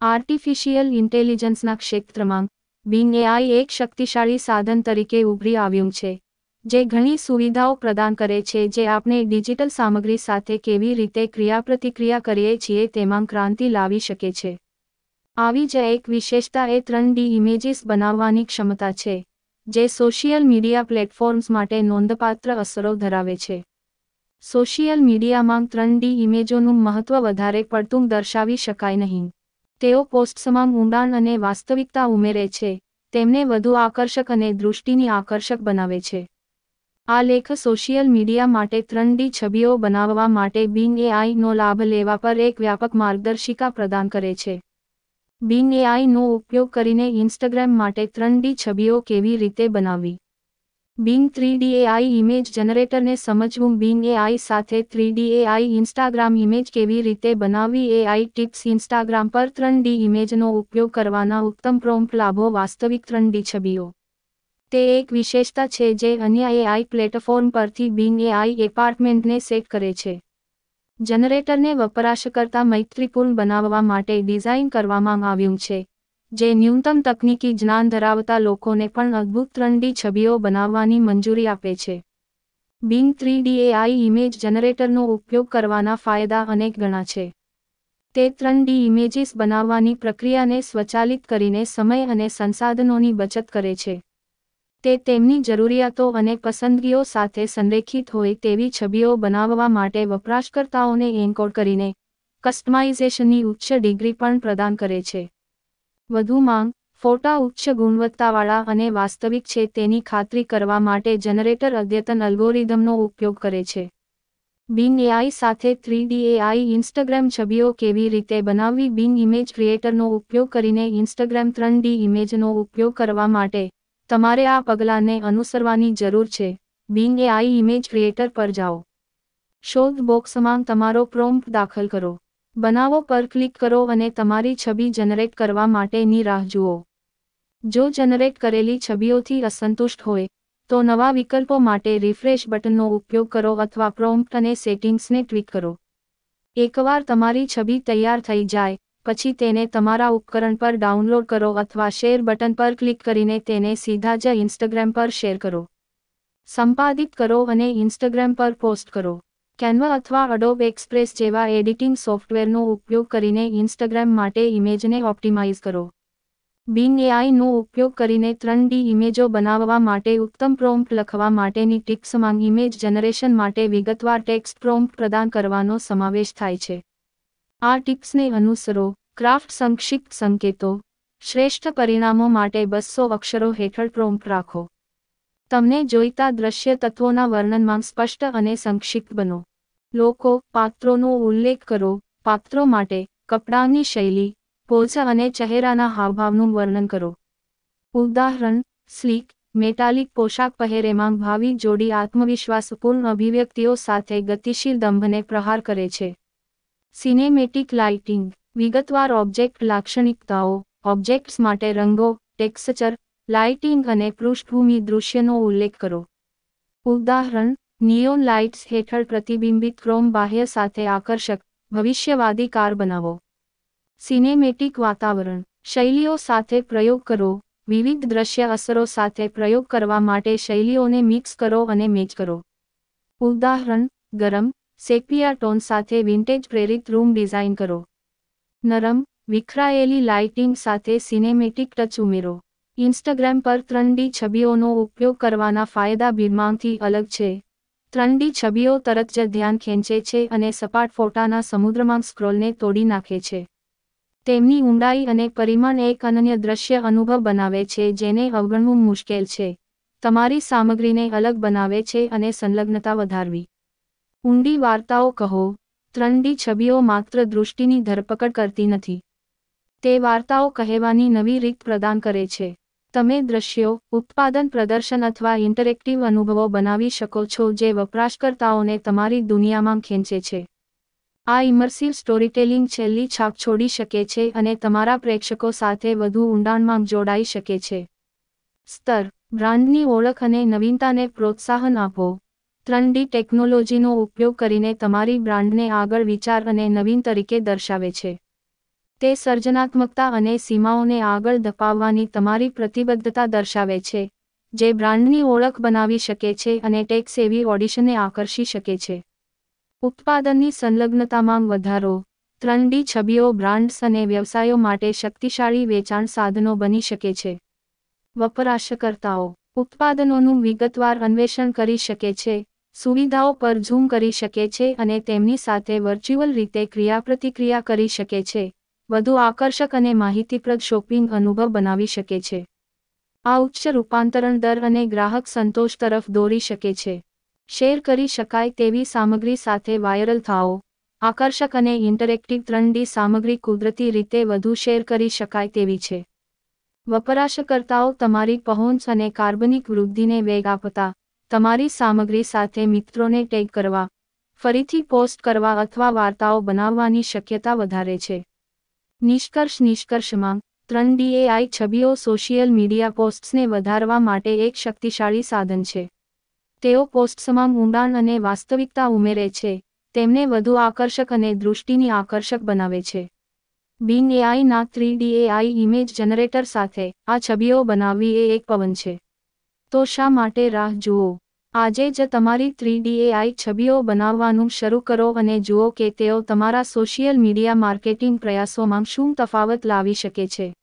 Artificial ઇન્ટેલિજન્સના ક્ષેત્રમાં Bing AI એક શક્તિશાળી સાધન તરીકે ઉભરી આવ્યું છે, જે ઘણી સુવિધાઓ પ્રદાન કરે છે જે આપણે ડિજિટલ સામગ્રી સાથે કેવી રીતે ક્રિયાપ્રતિક્રિયા કરીએ છીએ તેમાં ક્રાંતિ લાવી શકે છે. આવી જ એક વિશેષતા એ 3D ઇમેજીસ બનાવવાની ક્ષમતા છે, જે સોશિયલ મીડિયા પ્લેટફોર્મ્સ માટે નોંધપાત્ર અસરો ધરાવે છે. સોશિયલ મીડિયામાં 3D ઇમેજોનું મહત્વ વધારે પડતું દર્શાવી શકાય નહીં. તેઓ પોસ્ટ્સમાં ઊંડાણ અને વાસ્તવિકતા ઉમેરે છે, તેમને વધુ આકર્ષક અને દૃષ્ટિની આકર્ષક બનાવે છે. આ લેખ સોશિયલ મીડિયા માટે 3D છબીઓ બનાવવા માટે બિંગ એઆઈનો લાભ લેવા પર એક વ્યાપક માર્ગદર્શિકા પ્રદાન કરે છે. બિંગ એઆઈનો ઉપયોગ કરીને ઇન્સ્ટાગ્રામ માટે 3D છબીઓ કેવી રીતે બનાવવી. બિંગ 3D એઆઈ ઇમેજ જનરેટરને સમજવું. બિંગ એઆઈ સાથે 3D એઆઈ ઇન્સ્ટાગ્રામ ઇમેજ કેવી રીતે બનાવવી. AI tips. ઇન્સ્ટાગ્રામ પર 3D ઇમેજનો ઉપયોગ કરવાના ઉત્તમ પ્રોમ્પ્ટ લાભો. વાસ્તવિક 3D છબીઓ. તે એક વિશેષતા છે જે અન્ય એઆઈ પ્લેટફોર્મ પરથી બિંગ એઆઈ એપાર્ટમેન્ટને સેટ કરે છે. જનરેટરને વપરાશકર્તા મૈત્રીપૂર્ણ બનાવવા માટે ડિઝાઇન કરવામાં આવ્યું છે, જે ન્યૂનતમ તકનીકી જ્ઞાન ધરાવતા લોકોને પણ અદ્ભુત 3D છબીઓ બનાવવાની મંજૂરી આપે છે. બિંગ 3D એઆઈ ઇમેજ જનરેટરનો ઉપયોગ કરવાના ફાયદા અનેક ગણા છે. તે 3D ઇમેજીસ બનાવવાની પ્રક્રિયાને સ્વચાલિત કરીને સમય અને સંસાધનોની બચત કરે છે. તે તેમની જરૂરિયાતો અને પસંદગીઓ સાથે સંરેખિત હોય તેવી છબીઓ બનાવવા માટે વપરાશકર્તાઓને એન્કોડ કરીને કસ્ટમાઇઝેશનની ઉચ્ચ ડિગ્રી પણ પ્રદાન કરે છે. વધુમાં, ફોટા ઉચ્ચ ગુણવત્તાવાળા અને વાસ્તવિક છે તેની ખાતરી કરવા માટે જનરેટર અદ્યતન અલ્ગોરિધમનો ઉપયોગ કરે છે. બિંગ એઆઈ સાથે 3D એઆઈ ઇન્સ્ટાગ્રામ છબીઓ કેવી રીતે બનાવવી. બિંગ ઇમેજ ક્રિએટરનો ઉપયોગ કરીને ઇન્સ્ટાગ્રામ 3D ઇમેજનો ઉપયોગ કરવા માટે તમારે આ પગલાંને અનુસરવાની જરૂર છે. બિંગ એઆઈ ઇમેજ ક્રિએટર પર જાઓ. શોધ બોક્સમાં તમારો પ્રોમ્પ્ટ દાખલ કરો. બનાવો પર ક્લિક કરો અને તમારી છબી જનરેટ કરવા માટેની રાહ જુઓ. જો જનરેટ કરેલી છબીઓથી અસંતુષ્ટ હોય, તો નવા વિકલ્પો માટે રિફ્રેશ બટનનો ઉપયોગ કરો અથવા પ્રોમ્પ્ટ અને સેટિંગ્સને ટ્વીક કરો. એકવાર તમારી છબી તૈયાર થઈ જાય, પછી તેને તમારા ઉપકરણ પર ડાઉનલોડ કરો અથવા શેર બટન પર ક્લિક કરીને તેને સીધા જ ઇન્સ્ટાગ્રામ પર શેર કરો. સંપાદિત કરો અને ઇન્સ્ટાગ્રામ પર પોસ્ટ કરો. કેન્વા અથવા અડોબ એક્સપ્રેસ જેવા એડિટિંગ સોફ્ટવેરનો ઉપયોગ કરીને ઇન્સ્ટાગ્રામ માટે ઇમેજને ઓપ્ટિમાઇઝ કરો. બિંગ એઆઈનો ઉપયોગ કરીને 3D ઇમેજો બનાવવા માટે ઉત્તમ પ્રોમ્પ્ટ લખવા માટેની ટિપ્સમાં ઇમેજ જનરેશન માટે વિગતવાર ટેક્સ્ટ પ્રોમ્પ્ટ પ્રદાન કરવાનો સમાવેશ થાય છે. આ ટિપ્સને અનુસરો. ક્રાફ્ટ સંક્ષિપ્ત સંકેતો. શ્રેષ્ઠ પરિણામો માટે 200 અક્ષરો હેઠળ પ્રોમ્પ્ટ રાખો. તમને જોઈતા દ્રશ્ય તત્વોના વર્ણનમાં સ્પષ્ટ અને સંક્ષિપ્ત બનો. લોકો, પાત્રોનો ઉલ્લેખ કરો. પાત્રો માટે કપડાંની શૈલી, પોઝ અને ચહેરાના હાવભાવનું વર્ણન કરો. ઉદાહરણ: સ્લીક, મેટાલિક પોશાક પહેરેમાં ભાવિ જોડી આત્મવિશ્વાસપૂર્ણ અભિવ્યક્તિઓ સાથે ગતિશીલ દંભને પ્રહાર કરે છે. Cinematic lighting. વિગતવાર ઓબ્જેક્ટ લાક્ષણિકતાઓ. ઓબ્જેક્ટ્સ માટે રંગો, ટેક્સચર, લાઇટિંગ અને પૃષ્ઠભૂમિ દૃશ્યનો ઉલ્લેખ કરો. ઉદાહરણ: નિયોન લાઇટ્સ હેઠળ પ્રતિબિંબિત ક્રોમ બાહ્ય સાથે આકર્ષક, ભવિષ્યવાદી કાર બનાવો. સિનેમેટિક વાતાવરણ. શૈલીઓ સાથે પ્રયોગ કરો. વિવિધ દ્રશ્ય અસરો સાથે પ્રયોગ કરવા માટે શૈલીઓને મિક્સ કરો અને મેચ કરો. ઉદાહરણ: ગરમ, સેપિયા ટોન સાથે વિન્ટેજ પ્રેરિત રૂમ ડિઝાઇન કરો. નરમ, વિખરાયેલી લાઇટિંગ સાથે સિનેમેટિક ટચ ઉમેરો. ઇન્સ્ટાગ્રામ પર 3D છબીઓનો ઉપયોગ કરવાના ફાયદા બિંગમાંથી અલગ છે. 3D છબીઓ તરત જ ધ્યાન ખેંચે છે અને સપાટ ફોટાના સમુદ્રમાં સ્ક્રોલને તોડી નાખે છે. તેમની ઊંડાઈ અને પરિમાણ એક અનન્ય દ્રશ્ય અનુભવ બનાવે છે જેને અવગણવું મુશ્કેલ છે. તમારી સામગ્રીને અલગ બનાવે છે અને સંલગ્નતા વધારવી. ઊંડી વાર્તાઓ કહો. 3D છબીઓ માત્ર દૃષ્ટિની ધરપકડ કરતી નથી. તે વાર્તાઓ કહેવાની નવી રીત પ્રદાન કરે છે. તમે દ્રશ્યો, ઉત્પાદન પ્રદર્શન અથવા ઇન્ટરેક્ટિવ અનુભવો બનાવી શકો છો જે વપરાશકર્તાઓને તમારી દુનિયામાં ખેંચે છે. આ ઇમર્સિવ સ્ટોરીટેલિંગ છેલ્લી છાપ છોડી શકે છે અને તમારા પ્રેક્ષકો સાથે વધુ ઊંડાણમાં જોડાઈ શકે છે. સ્તર. બ્રાન્ડની ઓળખ અને નવીનતાને પ્રોત્સાહન આપો. 3D ટેકનોલોજીનો ઉપયોગ કરીને તમારી બ્રાન્ડને આગળ વિચાર અને નવીન તરીકે દર્શાવે છે. તે સર્જનાત્મકતા અને સીમાઓને આગળ ધપાવવાની તમારી પ્રતિબદ્ધતા દર્શાવે છે, જે બ્રાન્ડની ઓળખ બનાવી શકે છે અને ટેક-સેવી ઓડિશનને આકર્ષી શકે છે. ઉત્પાદનની સંલગ્નતામાં વધારો. 3D છબીઓ બ્રાન્ડ્સ અને વ્યવસાયો માટે શક્તિશાળી વેચાણ સાધનો બની શકે છે. વપરાશકર્તાઓ ઉત્પાદનોનું વિગતવાર અન્વેષણ કરી શકે છે, સુવિધાઓ પર ઝૂમ કરી શકે છે અને તેમની સાથે વર્ચ્યુઅલ રીતે ક્રિયાપ્રતિક્રિયા કરી શકે છે, વધુ આકર્ષક અને માહિતીપ્રદ શોપિંગ અનુભવ બનાવી શકે છે. આ ઉચ્ચ રૂપાંતરણ દર અને ગ્રાહક સંતોષ તરફ દોરી શકે છે. શેર કરી શકાય તેવી સામગ્રી સાથે વાયરલ થાઓ. આકર્ષક અને ઇન્ટરેક્ટિવ 3D સામગ્રી કુદરતી રીતે વધુ શેર કરી શકાય તેવી છે. વપરાશકર્તાઓ તમારી પહોંચ અને કાર્બનિક વૃદ્ધિને વેગ આપતા, તમારી સામગ્રી સાથે મિત્રોને ટેગ કરવા, ફરીથી પોસ્ટ કરવા અથવા વાર્તાઓ બનાવવાની શક્યતા વધારે છે. નિષ્કર્ષમાં 3D AI છબીઓ સોશિયલ મીડિયા પોસ્ટ્સને વધારવા માટે એક શક્તિશાળી સાધન છે. તેઓ પોસ્ટ્સમાં ઊંડાણ અને વાસ્તવિકતા ઉમેરે છે, તેમને વધુ આકર્ષક અને દૃષ્ટિની આકર્ષક બનાવે છે. Bing AI ના 3D AI ઇમેજ જનરેટર સાથે આ છબીઓ બનાવવી એ એક પવન છે. તો શા માટે રાહ જુઓ? આજે જ તમારી 3D AI છબીઓ બનાવવાનું શરૂ કરો અને જુઓ કે તેઓ તમારા સોશિયલ મીડિયા માર્કેટિંગ પ્રયાસોમાં શું તફાવત લાવી શકે છે.